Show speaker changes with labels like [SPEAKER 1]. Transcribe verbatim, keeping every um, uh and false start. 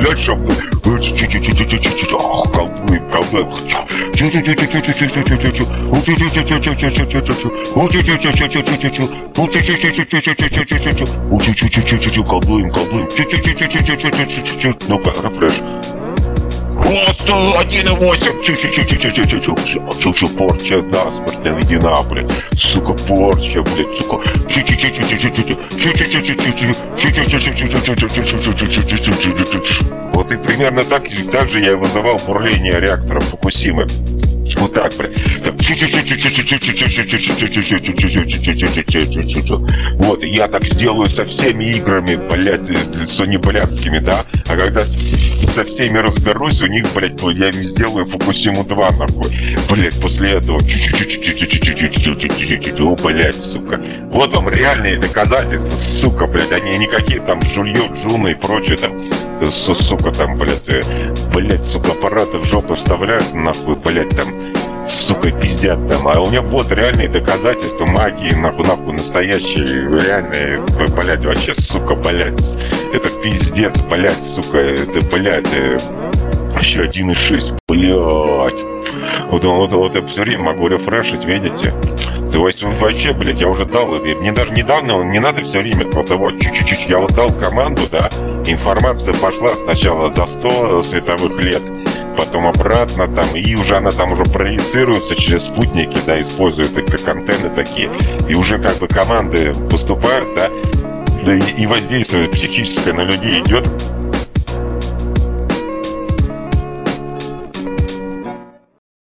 [SPEAKER 1] блядь, чтобы... Ах, колдуем, колдуем. Колдуем, колдуем. Ну-ка, рефреш. Вот сто один и восемь. Чу-чу-чу-чу-чу-чу-чу-чу. Порча насмерть наведена, блядь. Сука, порча, блядь, сука. Вот и примерно так, так же я вызывал бурление реактора Фукусимы. Вот так, блядь. Вот, я так сделаю со всеми играми, блядь, сонибалятскими, да? А когда со всеми разберусь, у них, блядь, я им сделаю Фукусиму два, нахуй. Блядь, после этого... О, блядь, сука. Вот вам реальные доказательства, сука, блядь. Они никакие там жульё, джуны и прочее там... Сука, там, блядь, блядь, сука, аппараты в жопу вставляют, нахуй, блядь, там... Сука, пиздят там. А у меня вот реальные доказательства магии, нахуй, нахуй, настоящие, реальные, блядь, вообще, сука, блядь. Это пиздец, блядь, сука, это, блядь, вообще один и шесть, блядь. Вот, вот, вот я все время могу рефрешить, видите? То есть вообще, блядь, я уже дал, мне даже недавно, не надо все время колдовать, чуть-чуть, я вот дал команду, да, информация пошла сначала за сто световых лет, потом обратно там, и уже она там уже проецируется через спутники, да, используют их как антенны такие, и уже как бы команды поступают, да, да и, и воздействие психическое на людей идет.